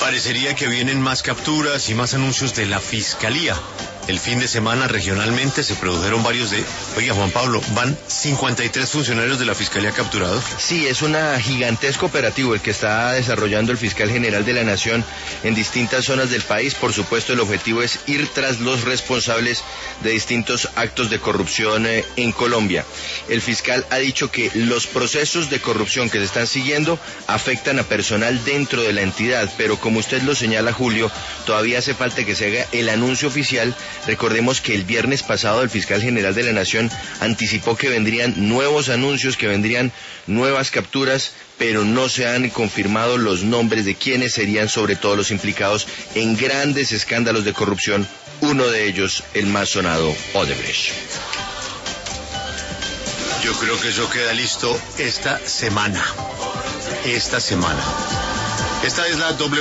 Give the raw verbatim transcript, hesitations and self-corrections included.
Parecería que vienen más capturas y más anuncios de la Fiscalía. El fin de semana regionalmente se produjeron varios de... Oiga, Juan Pablo, van cincuenta y tres funcionarios de la Fiscalía capturados. Sí, es un gigantesco operativo el que está desarrollando el fiscal general de la Nación en distintas zonas del país. Por supuesto, el objetivo es ir tras los responsables de distintos actos de corrupción eh, en Colombia. El fiscal ha dicho que los procesos de corrupción que se están siguiendo afectan a personal dentro de la entidad, pero como usted lo señala, Julio, todavía hace falta que se haga el anuncio oficial. Recordemos que el viernes pasado el fiscal general de la Nación anticipó que vendrían nuevos anuncios, que vendrían nuevas capturas, pero no se han confirmado los nombres de quienes serían sobre todo los implicados en grandes escándalos de corrupción, uno de ellos el más sonado, Odebrecht. Yo creo que eso queda listo esta semana. Esta semana. Esta es la doble